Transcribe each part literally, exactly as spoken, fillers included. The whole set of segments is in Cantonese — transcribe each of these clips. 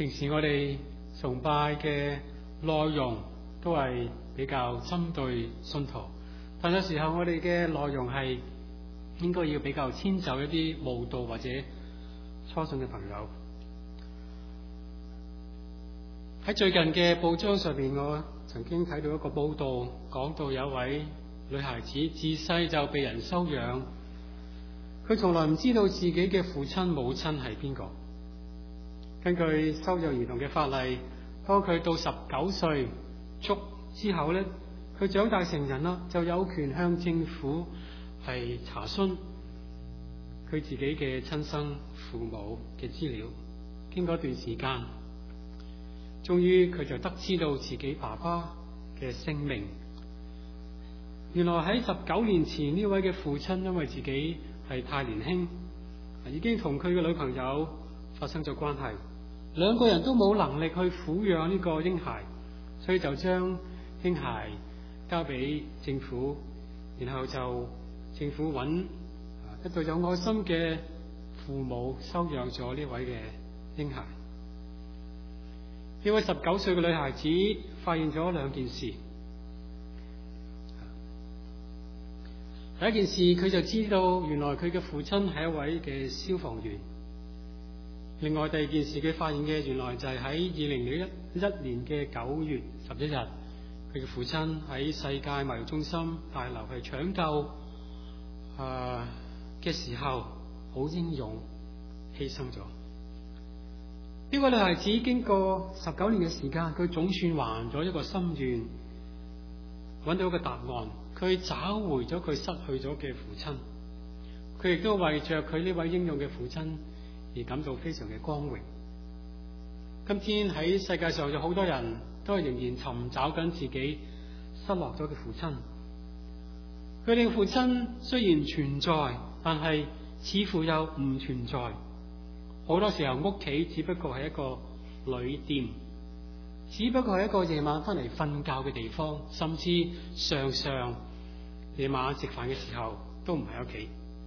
平時我哋崇拜嘅內容都係比較針對信徒，但有時候我哋嘅內容係應該要比較遷就一啲慕道或者初信嘅朋友。喺最近嘅報章上面，我曾經睇到一個報道，講到有位女孩子自細就被人收養，佢從來唔知道自己嘅父親母親係邊個。根據收養兒童嘅法例，當佢到十九歲足之後咧，佢長大成人啦，就有權向政府係查詢佢自己嘅親生父母嘅資料。經過一段時間，終於佢就得知到自己爸爸嘅姓名。原來喺十九年前，呢位嘅父親因為自己係太年輕，已經同佢嘅女朋友發生咗關係，兩個人都冇能力去撫養呢個嬰孩，所以就將嬰孩交俾政府，然後就政府揾一對有愛心嘅父母收養咗呢位嘅嬰孩。呢位十九歲嘅女孩子發現咗兩件事。第一件事，佢就知道原來佢嘅父親係一位嘅消防員。另外第二件事，佢發現嘅原來就係喺二零零一年嘅九月十一日，佢嘅父親喺世界貿易中心大樓係搶救誒嘅、呃、時候，好英勇犧牲咗。呢個女孩子經過十九年嘅時間，佢總算還咗一個心願，揾到一個答案。佢找回咗佢失去咗嘅父親，佢亦都為着佢呢位英勇嘅父親而感到非常嘅光榮。今天喺世界上有好多人都係仍然尋找緊自己失落咗嘅父親。佢哋嘅父親雖然存在，但係似乎又唔存在。好多時候屋企只不過係一個旅店，只不過係一個夜晚翻嚟瞓覺嘅地方，甚至常常夜晚食飯嘅時候都唔喺屋企。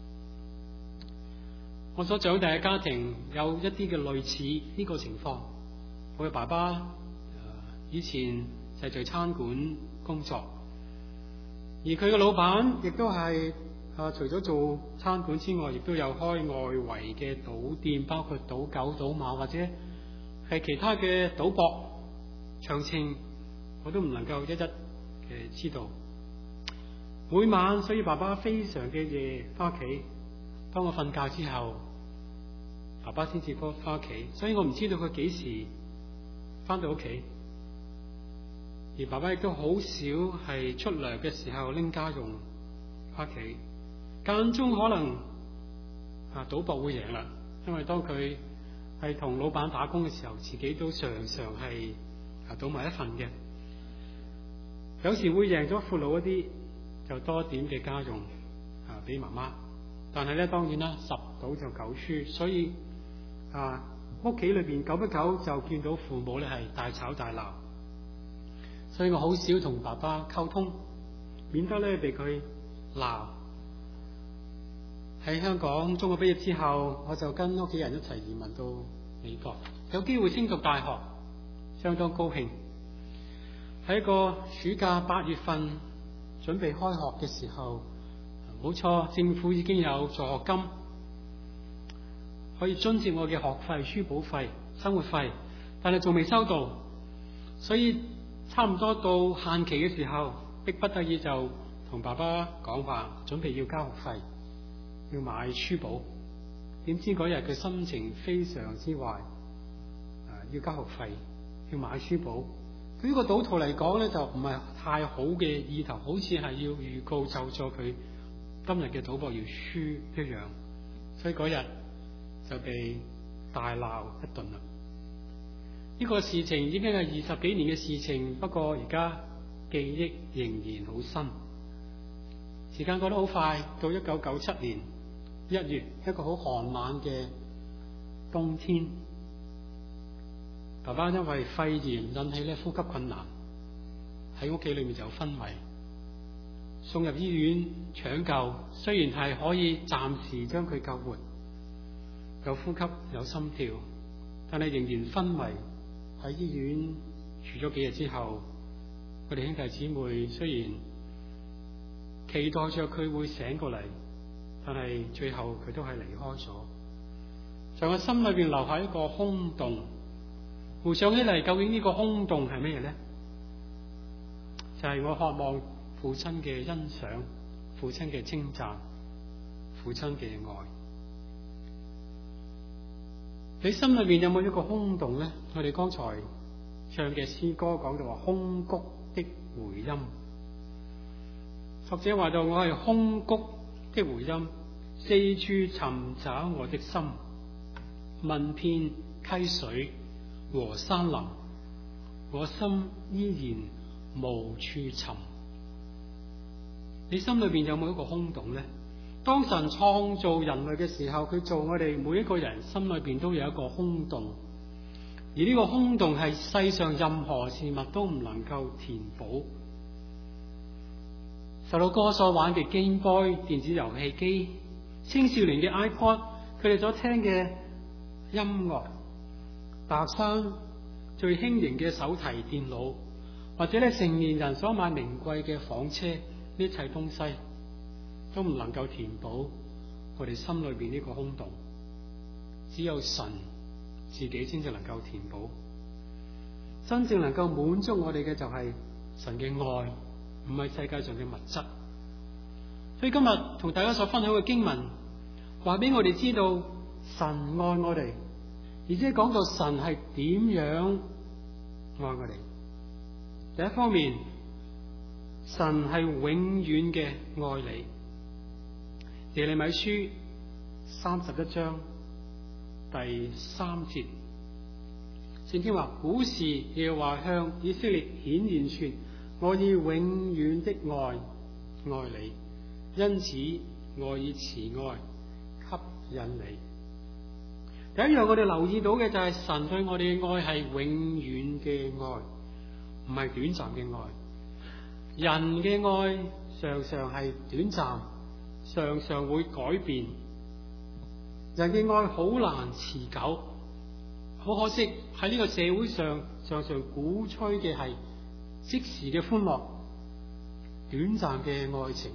我所長大嘅家庭有一啲嘅類似呢個情況。我嘅爸爸、呃、以前就係在餐館工作，而佢嘅老闆亦都係啊，除咗做餐館之外，亦都有開外圍嘅賭店，包括賭狗、賭馬或者係其他嘅賭博。詳情我都唔能夠一一嘅知道。每晚，所以爸爸非常嘅夜翻屋企。當我瞓覺之後，爸爸先至翻翻屋企，所以我唔知道佢幾時翻到屋企。而爸爸亦都好少係出糧嘅時候拎家用翻屋企。間中可能啊賭博會贏啦，因為當佢係同老闆打工嘅時候，自己都常常係啊賭埋一份嘅。有時會贏咗闊佬一啲，就多一點嘅家用啊俾媽媽。但係咧，當然啦，十賭就九輸，所以啊屋企裏邊久不久就見到父母咧係大吵大鬧。所以我好少同爸爸溝通，免得咧被佢鬧。喺香港中學畢業之後，我就跟屋企人一齊移民到美國，有機會升讀大學，相當高興。喺一個暑假八月份準備開學嘅時候，冇錯，政府已經有助學金可以津貼我嘅學費、書簿費、生活費，但係仲未收到，所以差唔多到限期嘅時候，迫不得已就同爸爸講話，準備要交學費，要買書簿。點知嗰日佢心情非常之壞，啊，要交學費，要買書簿。對呢個賭徒嚟講咧，就唔係太好嘅意頭，好似係要預告就咗佢今日嘅賭博要輸一樣。所以嗰日就被大鬧一頓啦。呢個事情已經係二十幾年嘅事情，不過而家記憶仍然好新。時間過得好快，到一九九七年一月，一個好寒冷嘅冬天，爸爸因為肺炎引起咧呼吸困難，喺屋企裏面就昏迷，送入醫院搶救。雖然係可以暫時將佢救活，有呼吸有心跳， 但係仍然昏迷喺醫院住咗幾日之後，我哋兄弟姊妹雖然期待着佢會醒過嚟，但係最後佢都係離開咗，在我心裏邊留下一個空洞。回想起嚟，究竟呢個空洞係咩呢？就係、是、我渴望父親嘅欣賞，父親嘅稱讚，父親嘅愛。你心裏邊有冇一個空洞呢？我哋剛才唱嘅詩歌講到話空谷的回音，作者話到我係空谷的回音，四處尋找我的心，問遍溪水和山林，我心依然無處尋。你心裏邊有冇一個空洞呢？當神創造人類嘅時候，佢做我哋每一個人心裏邊都有一個空洞，而呢個空洞係世上任何事物都唔能夠填補。受到歌所玩嘅 Game Boy 電子遊戲機，青少年嘅 iPod， 佢哋所聽嘅音樂，大學生最輕盈嘅手提電腦，或者咧成年人所買名貴嘅房車，呢一切東西都唔能夠填補我哋心裏邊呢個空洞，只有神自己先至能夠填補。真正能夠滿足我哋嘅就係神嘅愛，唔係世界上嘅物質。所以今日同大家所分享嘅經文，話俾我哋知道神愛我哋，而且講到神係點樣愛我哋。第一方面，神係永遠嘅愛你。耶利米書三十一章第三節，聖經話：古時耶和華向以色列顯現說，我以永遠的愛愛你，因此我以慈愛吸引你。第一樣我哋留意到嘅就係神對我哋嘅愛係永遠嘅愛，唔係短暫嘅愛。人嘅愛常常係短暫，常常會改變。人嘅愛好難持久，好可惜喺呢個社會上常常鼓吹嘅係即時嘅歡樂，短暫嘅愛情。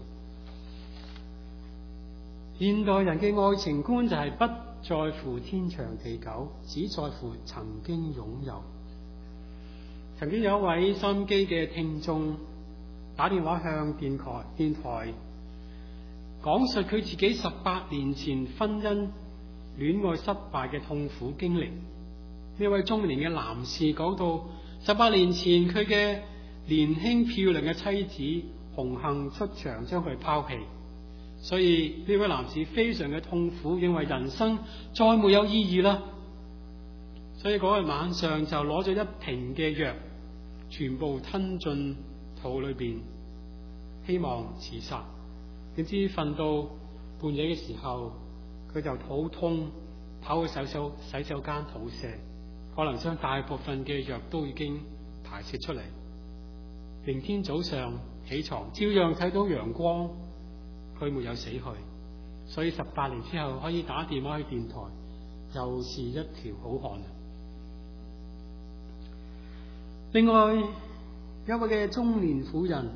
現代人嘅愛情觀就係不在乎天長地久，只在乎曾經擁有。曾經有一位收音機嘅聽眾打電話向電台電台講述佢自己十八年前婚姻戀愛失敗嘅痛苦經歷。呢位中年嘅男士講到，十八年前佢嘅年輕漂亮嘅妻子紅杏出牆，將佢拋棄。所以呢位男士非常嘅痛苦，認為人生再沒有意義啦。所以嗰日晚上就攞咗一瓶嘅藥，全部吞進肚裏邊，希望自殺。點知瞓到半夜嘅時候，佢就肚痛，跑去洗手洗手間肚瀉，可能將大部分嘅藥都已經排泄出嚟。明天早上起床，照樣睇到陽光，佢沒有死去。所以十八年之後可以打電話去電台，又是一條好漢。另外一位嘅中年婦人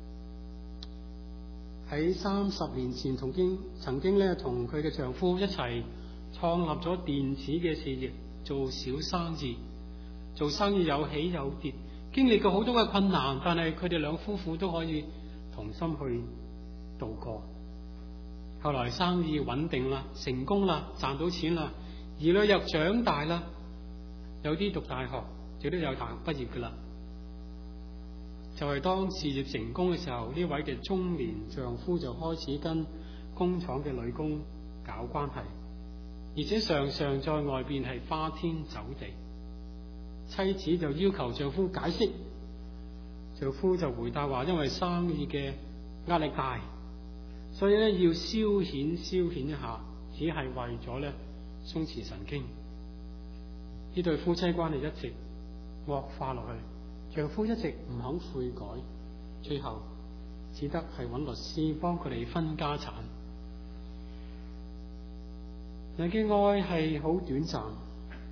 喺三十年前曾經曾經咧同佢嘅丈夫一齊創立咗電子嘅事業，做小生意。做生意有起有跌，經歷過好多嘅困難，但係佢哋兩夫婦都可以同心去度過。後來生意穩定啦，成功啦，賺到錢啦，兒女又長大啦，有啲讀大學，有啲有大學畢業噶啦。就係當事業成功嘅時候，呢位嘅中年丈夫就開始跟工廠嘅女工搞關係，而且常常在外邊係花天酒地。妻子就要求丈夫解釋，丈夫就回答話，因為生意嘅壓力大，所以咧要消遣消遣一下，只係為咗咧鬆弛神經。呢對夫妻關係一直惡化落去。丈夫一直唔肯悔改，最後只得係揾律師幫佢哋分家產。人嘅愛係好短暫，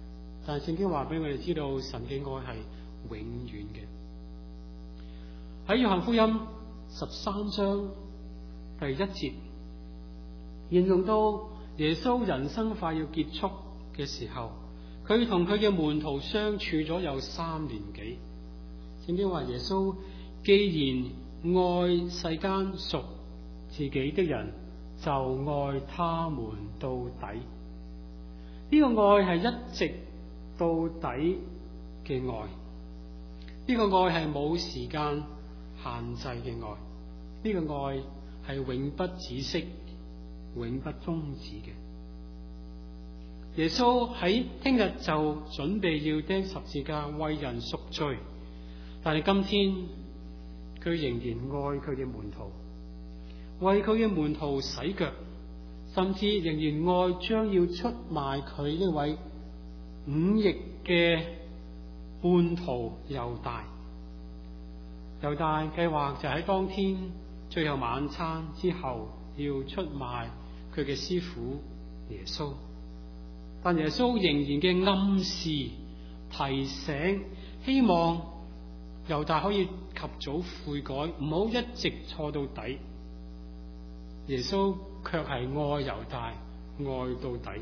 但係聖經話俾我哋知道，神嘅愛係永遠嘅。喺約翰福音十三章第一節，形容到耶穌人生快要結束嘅時候，佢同佢嘅門徒相處咗有三年幾。聖經話耶穌既然愛世間屬自己的人，就愛他們到底。呢個愛係一直到底嘅愛，呢個愛係冇時間限制嘅愛，呢個愛係永不止息、永不終止嘅。耶穌喺聽日就準備要釘十字架為人贖罪，但係今天佢仍然愛佢嘅門徒，為佢嘅門徒洗腳，甚至仍然愛將要出賣佢呢位忤逆嘅叛徒猶大。猶大計劃就喺當天最後晚餐之後要出賣佢嘅師傅耶穌，但耶穌仍然嘅暗示提醒，希望猶大可以及早悔改，唔好一直錯到底。耶穌卻係愛猶大，愛到底。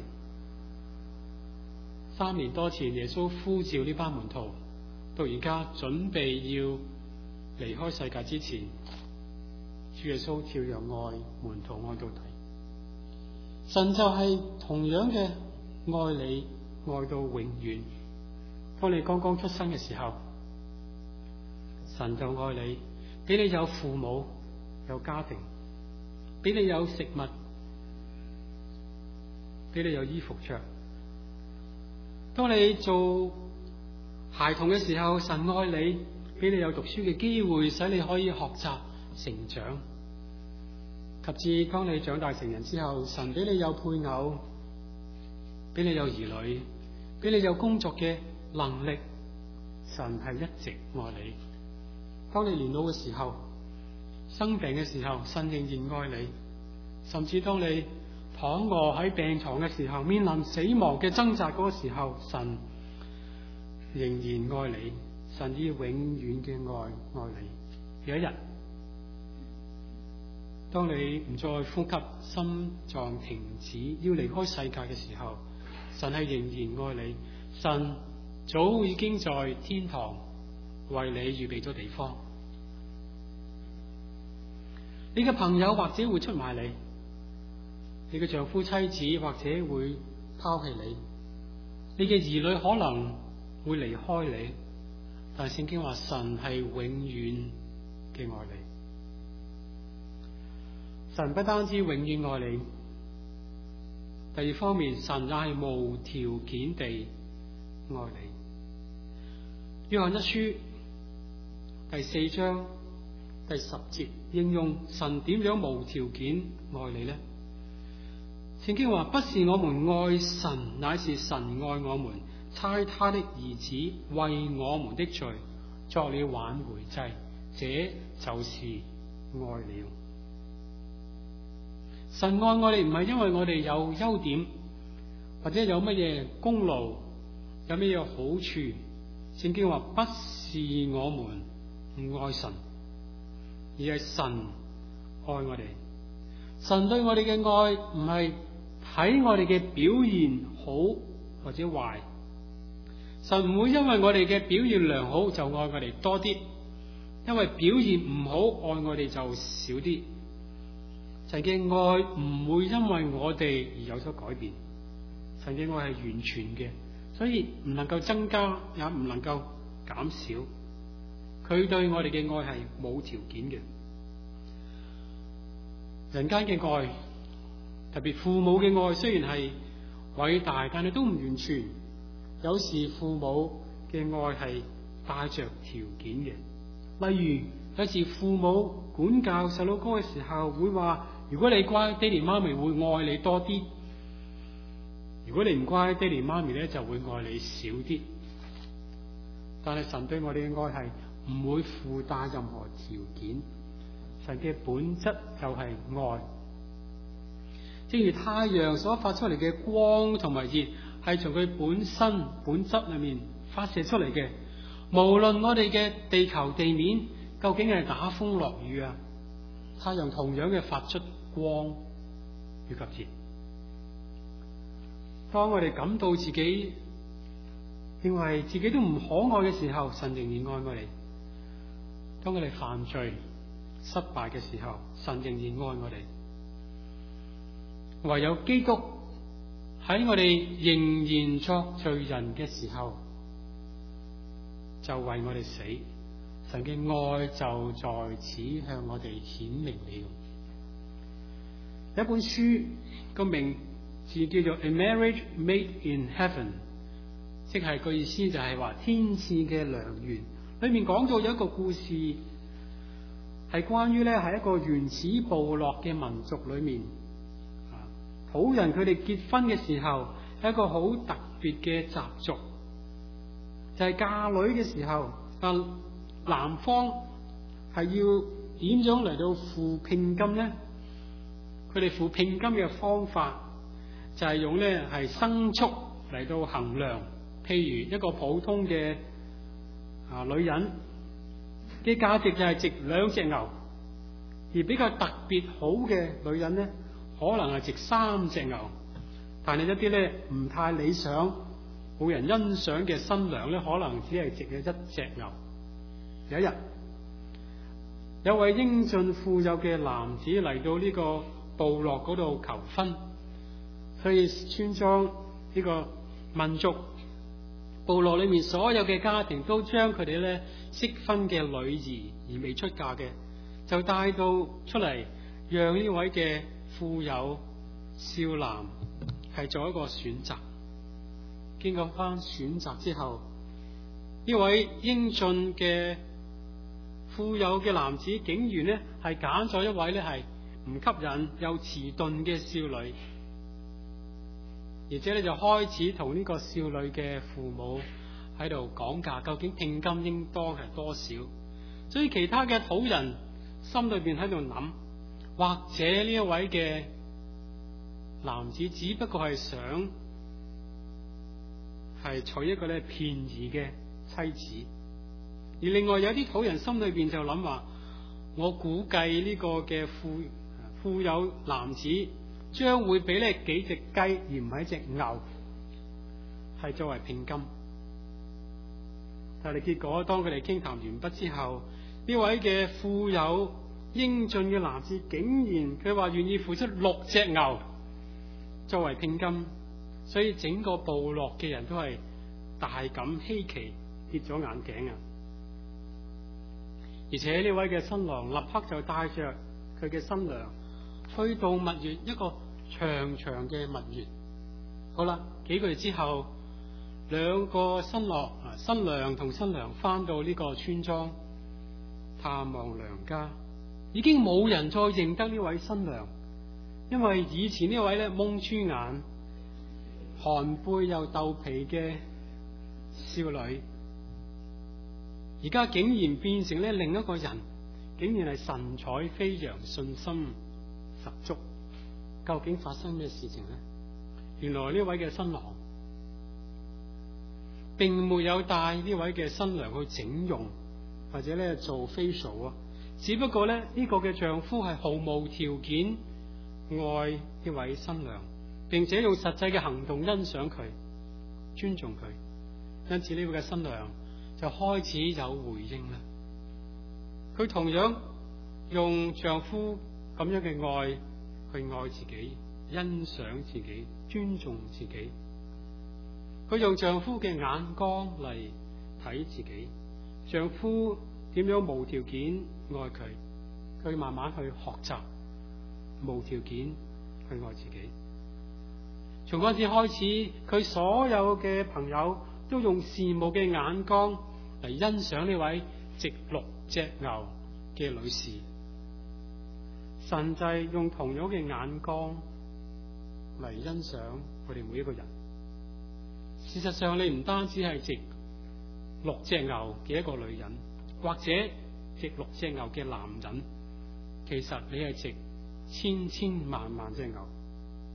三年多前，耶穌呼召呢班門徒，到而家準備要離開世界之前，主耶穌照樣愛門徒，愛到底。神就係同樣嘅愛你，愛到永遠。當你剛剛出生嘅時候，神就愛你，俾你有父母，有家庭，俾你有食物，俾你有衣服着。當你做孩童嘅時候，神愛你，俾你有讀書嘅機會，使你可以學習成長。及至當你長大成人之後，神俾你有配偶，俾你有兒女，俾你有工作嘅能力。神係一直愛你。當你年老嘅時候，生病嘅時候，神仍然愛你。甚至當你躺臥喺病床嘅時候，面臨死亡嘅掙扎嗰個時候，神仍然愛你。神以永遠嘅愛愛你。有一日，當你唔再呼吸，心臟停止，要離開世界嘅時候，神係仍然愛你。神早已經在天堂為你預備咗地方。你嘅朋友或者會出賣你，你嘅丈夫妻子或者會拋棄你，你嘅兒女可能會離開你，但係聖經話神係永遠嘅愛你。神不單止永遠愛你，第二方面，神也係無條件地愛你。約翰一書第四章第十節應用神點樣無條件愛你呢？聖經話：不是我們愛神，乃是神愛我們，差他的兒子為我們的罪作了挽回祭，這就是愛了。神愛我哋唔係因為我哋有優點，或者有乜嘢功勞，有乜嘢好處。聖經話：不是我們唔愛神，而係神愛我哋。神對我哋嘅愛唔係睇我哋嘅表現好或者壞，神唔會因為我哋嘅表現良好就愛我哋多啲，因為表現唔好愛我哋就少啲。神嘅愛唔會因為我哋而有所改變，神嘅愛係完全嘅，所以唔能夠增加，也唔能夠減少。佢對我哋嘅愛係冇條件嘅。人間嘅愛，特別父母嘅愛，雖然係偉大，但係都唔完全。有時父母嘅愛係帶着條件嘅。例如，有時父母管教細佬哥嘅時候，會話：如果你乖，爹哋媽咪會愛你多啲；如果你唔乖，爹哋媽咪咧就會愛你少啲。但係神對我哋嘅愛係唔會附帶任何條件，神嘅本質就係愛。 正如太陽所發出嚟嘅光同埋熱，係從佢本身本質裏面發射出嚟嘅。無論我哋嘅地球地面究竟係打風落雨啊，太陽同樣嘅發出光與及熱。當我哋感到自己認為自己都唔可愛嘅時候，神仍然愛我哋。當我哋犯罪失敗嘅時候，神仍然愛我哋。唯有基督喺我哋仍然作罪人嘅時候，就為我哋死，神嘅愛就在此向我哋顯明了。有一本書個名字叫做《A Marriage Made in Heaven》，即係個意思就係話天賜嘅良緣。裏面講到有一個故事，係關於咧喺一個原始部落嘅民族裏面，土人佢哋結婚嘅時候係一個好特別嘅習俗，就係嫁女嘅時候，啊男方係要點樣嚟到付聘金咧？佢哋付聘金嘅方法就係用咧係牲畜嚟到衡量，譬如一個普通嘅啊女人嘅價值就係值兩隻牛，而比較特別好嘅女人咧，可能係值三隻牛。但係一啲咧唔太理想、冇人欣賞嘅新娘咧，可能只係值嘅一隻牛。有一日，有位英俊富有嘅男子嚟到呢個部落嗰度求婚，所以村莊呢個民族部落裏面所有嘅家庭都將佢哋咧適婚嘅女兒而未出嫁嘅，就帶到出嚟，讓呢位嘅富有少男係做一個選擇。經過翻選擇之後，呢位英俊嘅富有嘅男子竟然咧係揀咗一位咧係唔吸引又遲鈍嘅少女，而且咧就開始同呢個少女嘅父母喺度講價，究竟聘金應當係多少。所以其他嘅土人心裏邊喺度諗，或者呢一位嘅男子只不過係想係娶一個咧便宜嘅妻子。而另外有啲土人心裏邊就諗話，我估計呢個嘅富富有男子將會俾咧幾隻雞而唔係一隻牛，係作為聘金。但係結果當佢哋傾談完畢之後，呢位嘅富有英俊嘅男子竟然佢話願意付出六隻牛作為聘金，所以整個部落嘅人都係大感稀奇，跌咗眼鏡啊！而且呢位嘅新郎立刻就帶着佢嘅新娘去到蜜月，一個長長嘅蜜月。好啦，幾個月之後，兩個新郎新娘同新娘翻到呢個村莊探望娘家，已經冇人再認得呢位新娘，因為以前呢位咧蒙豬眼、寒背又豆皮嘅少女，而家竟然變成咧另一個人，竟然係神采飛揚、信心十足。究竟發生咩事情呢？原來呢位嘅新郎並沒有帶呢位嘅新娘去整容或者咧做 facial 啊，只不過咧呢個嘅丈夫係毫無條件愛呢位新娘，並且用實際嘅行動欣賞佢、尊重佢。因此呢位嘅新娘就開始有回應啦。佢同樣用丈夫咁樣嘅愛去愛自己、欣賞自己、尊重自己。佢用丈夫嘅眼光嚟睇自己，丈夫點樣無條件愛佢，佢慢慢去學習無條件去愛自己。從嗰陣時開始，佢所有嘅朋友都用羨慕嘅眼光嚟欣賞呢位值六隻牛嘅女士。神就係用同樣嘅眼光嚟欣賞我哋每一個人。事實上，你唔單止係值六隻牛嘅一個女人，或者值六隻牛嘅男人，其實你係值千千萬萬隻牛。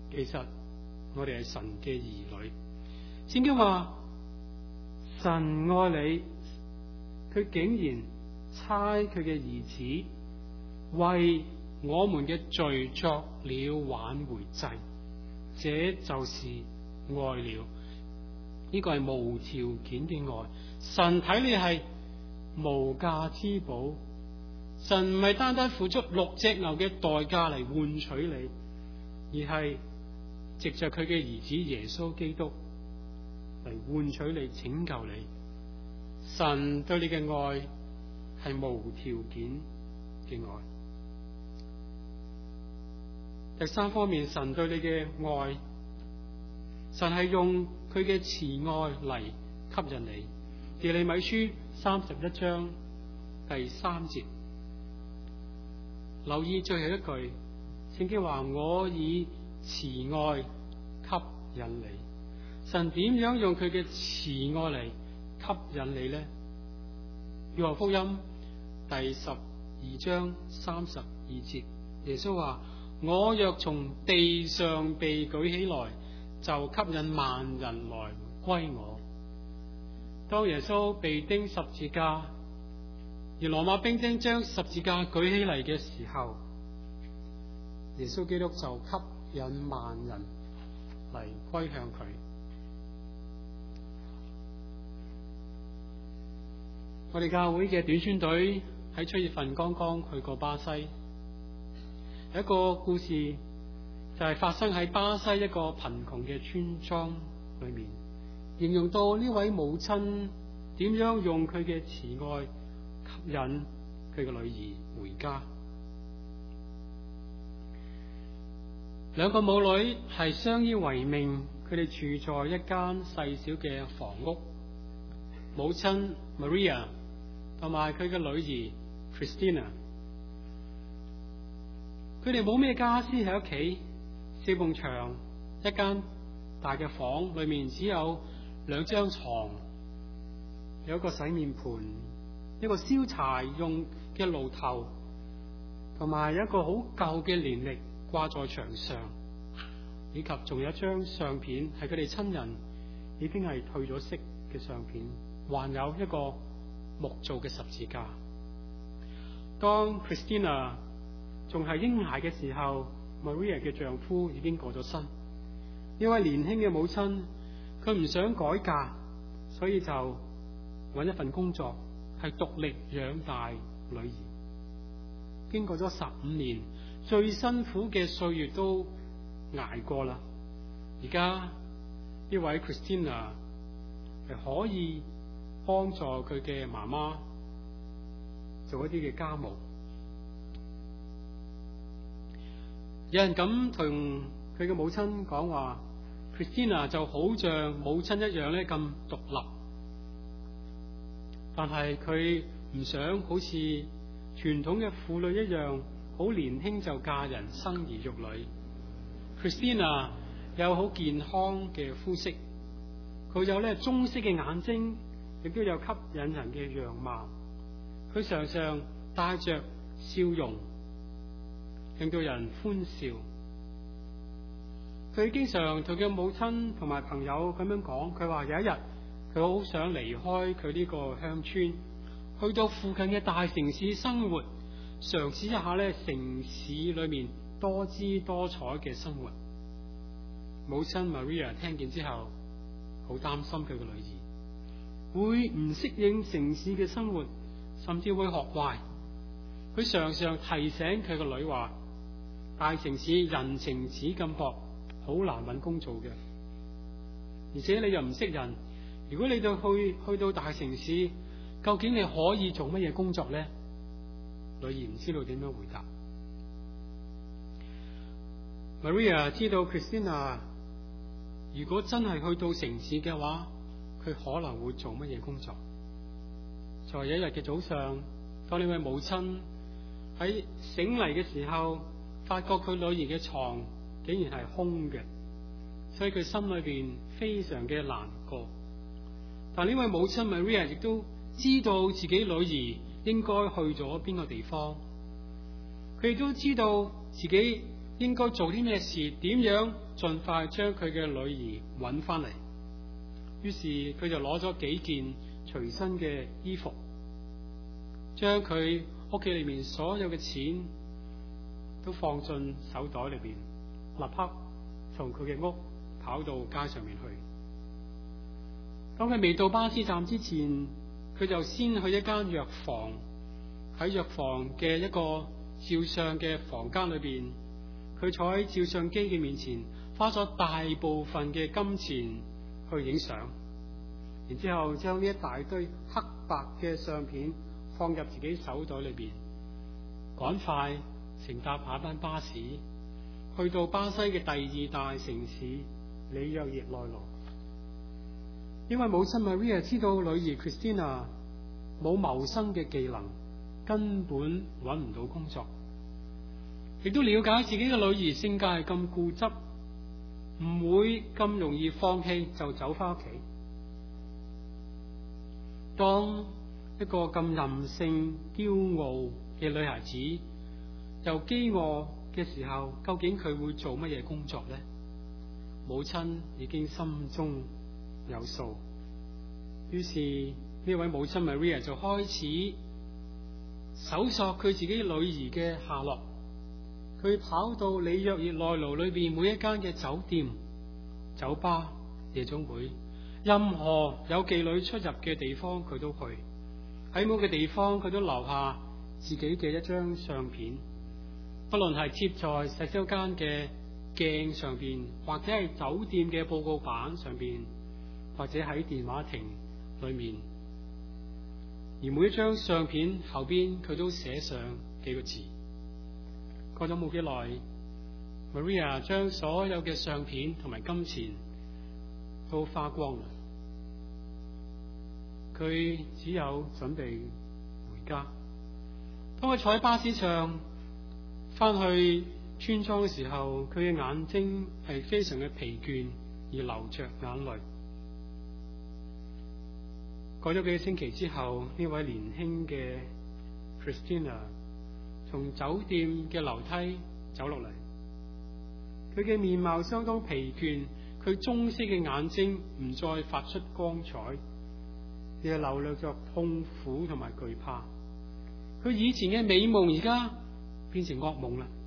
其實我哋係神嘅兒女。聖經話神愛你，佢竟然差佢嘅兒子為我們嘅罪作了挽回祭，這就是愛了。呢個係無條件嘅愛。神睇你係無價之寶，神唔係單單付出六隻牛嘅代價嚟換取你，而係藉着佢嘅兒子耶穌基督嚟換取你、拯救你。神對你嘅愛係無條件嘅愛。第三方面，神對你嘅愛，神係用佢嘅慈愛嚟吸引你。耶利米書三十一章第三節，留意最後一句，聖經話我以慈愛吸引你。神點樣用佢嘅慈愛嚟吸引你呢？約翰福音第十二章三十二節，耶穌話：我若從地上被舉起來，就吸引萬人來歸我。當耶穌被釘十字架，而羅馬兵丁將十字架舉起嚟嘅時候，耶穌基督就吸引萬人嚟歸向佢。我哋教會嘅短宣隊喺七月份剛剛去過巴西，有一個故事就係發生喺巴西一個貧窮嘅村莊裏面，形容到呢位母親點樣用佢嘅慈愛吸引佢嘅女兒回家。兩個母女係相依為命，佢哋住在一間細小嘅房屋。母親 Maria 同埋佢嘅女兒 Christina， 佢哋冇咩家私喺屋企，四埲牆，一間大嘅房，裏面只有兩張床，有一個洗面盆，一個燒柴用嘅爐頭，同埋有一個好舊嘅年曆掛在牆上，以及仲有一張相片，係佢哋親人已經係退咗色嘅相片，還有一個木做嘅十字架。當 Christina 仲係嬰孩嘅時候， Maria 嘅丈夫已經過咗身。呢位年輕嘅母親，佢唔想改嫁，所以就揾一份工作，係獨力養大女兒。經過咗十五年，最辛苦嘅歲月都捱過啦。而家呢位 Christina 係可以幫助佢嘅媽媽做一啲嘅家務。有人咁同佢嘅母親講話， Christina 就好像母親一樣咧咁獨立，但係佢唔想好似傳統嘅婦女一樣，好年輕就嫁人生兒育女。 Christina 有好健康嘅膚色，佢有咧棕色嘅眼睛，亦都有吸引人嘅樣貌。佢常常帶着笑容，令到人歡笑。佢經常同佢母親同埋朋友咁樣講，佢話有一日佢好想離開佢呢個鄉村，去到附近嘅大城市生活，嘗試一下咧城市裏面多姿多彩嘅生活。母親 Maria 聽見之後，好擔心佢嘅女兒會唔適應城市嘅生活，甚至會學壞。佢常常提醒佢個女話，大城市人情紙咁薄，好難揾工做嘅，而且你又唔識人，如果你到去去到大城市，究竟你可以做乜嘢工作呢？女兒唔知道點樣回答。Maria 知道 Christina 如果真係去到城市嘅話，佢可能會做乜嘢工作。在有一日嘅早上，當呢位母親喺醒嚟嘅時候，發覺佢女兒嘅床竟然係空嘅，所以佢心裏邊非常嘅難過。但呢位母親 Maria 亦都知道自己女兒應該去咗邊個地方，佢亦都知道自己應該做啲咩事，點樣盡快將佢嘅女兒揾翻嚟。於是佢就攞咗幾件隨身嘅衣服，將佢屋企裏面所有嘅錢都放進手袋裏邊，立刻從佢嘅屋跑到街上面去。當佢未到巴士站之前，佢就先去一間藥房，喺藥房嘅一個照相嘅房間裏邊，佢坐喺照相機嘅面前，花咗大部分嘅金錢去影相，然之後將呢一大堆黑白嘅相片放入自己手袋裏邊，趕快乘搭下班巴士去到巴西嘅第二大城市里約熱內盧。因為母親 Maria 知道女兒 Christina 冇謀生嘅技能，根本揾唔到工作，亦都了解自己嘅女兒性格係咁固執，唔會咁容易放棄就走翻屋企。當一個咁任性、驕傲嘅女孩子又飢餓嘅時候，究竟佢會做乜嘢工作呢？母親已經心中有數，於是呢位母親 Maria 就開始搜索佢自己女兒嘅下落。佢跑到里約熱內盧裏邊每一間嘅酒店、酒吧、夜總會，任何有妓女出入嘅地方佢都去。喺每個地方佢都留下自己嘅一張相片，不論係貼在洗手間嘅鏡上邊，或者係酒店嘅報告板上邊，或者喺電話亭裏面。而每一張相片後邊佢都寫上幾個字。過咗冇幾耐， Maria 將所有嘅相片同埋金錢都花光啦。佢只有準備回家。當佢坐喺巴士上翻去村莊嘅時候，佢嘅眼睛係非常嘅疲倦而流着眼淚。過咗幾個星期之後，呢位年輕嘅 Christina 從酒店嘅樓梯走落嚟，佢嘅面貌相當疲倦，佢棕色嘅眼睛唔再發出光彩，而係流露着痛苦同埋懼怕。佢以前嘅美夢而家變成噩夢啦。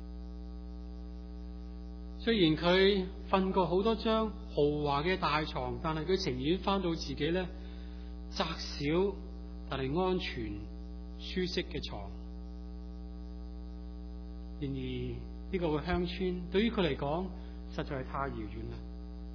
雖然佢瞓過好多張豪華嘅大床，但係佢情願翻到自己咧窄小但係安全舒適嘅床。然而呢個嘅鄉村對於佢嚟講實在係太遙遠啦。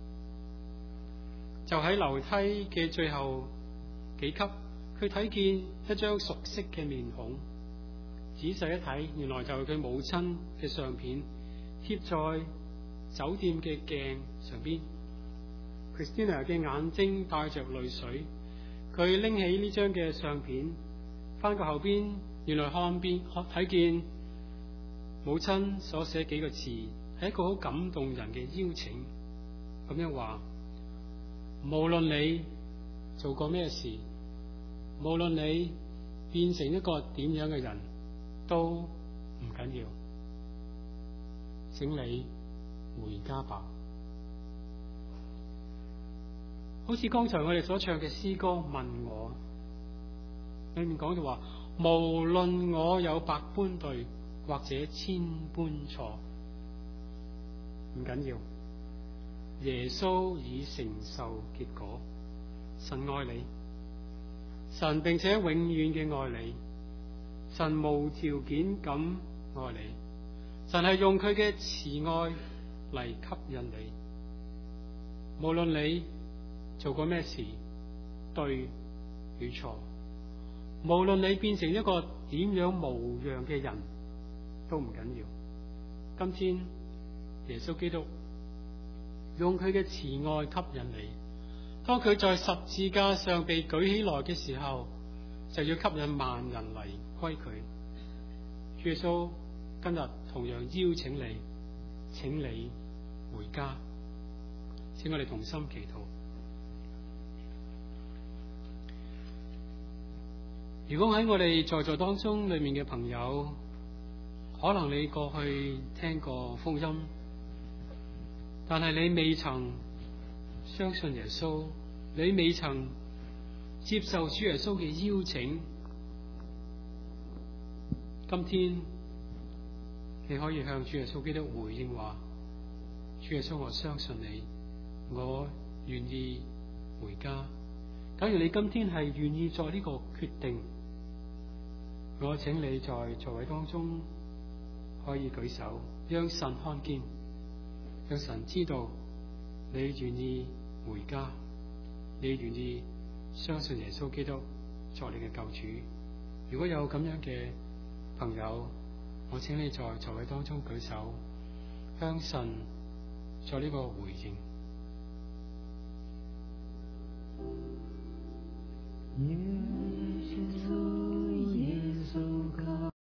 就喺樓梯嘅最後幾級，佢睇見一張熟悉嘅面孔，仔細一睇，原來就係佢母親嘅相片貼在酒店嘅鏡上邊。 Christina 嘅眼睛帶着淚水，佢拎起呢張嘅相片，翻過後邊，原來看邊睇見母親所寫幾個字，係一個好感動人嘅邀請，咁樣話：無論你做過咩事，無論你變成一個點樣嘅人，都唔緊要，請你回家吧。好似剛才我哋所唱嘅詩歌《問我》裏面講到話，無論我有百般對或者千般錯，唔緊要，耶穌已承受結果。神愛你，神並且永遠嘅愛你，神無條件咁愛你，神係用佢嘅慈愛嚟吸引你。無論你做過咩事，對與錯，無論你變成一個點樣模樣嘅人，都唔緊要。今天耶穌基督用佢嘅慈愛吸引你，當佢在十字架上被舉起來嘅時候，就要吸引萬人嚟歸佢。耶穌今日同樣邀請你，請你回家。請我哋同心祈禱。如果喺我哋在座當中裏面嘅朋友，可能你過去聽過福音， 但係你未曾相信耶穌，你未曾接受主耶穌嘅邀請，今天你可以向主耶穌基督回應話：主耶穌，我相信你，我願意回家。假如你今天係願意作呢個決定，我請你在座位當中可以舉手，讓神看見，讓神知道你願意回家，你願意相信耶穌基督作你嘅救主。如果有咁樣嘅朋友，我請你在座位當中舉手，向神作呢個回應。 耶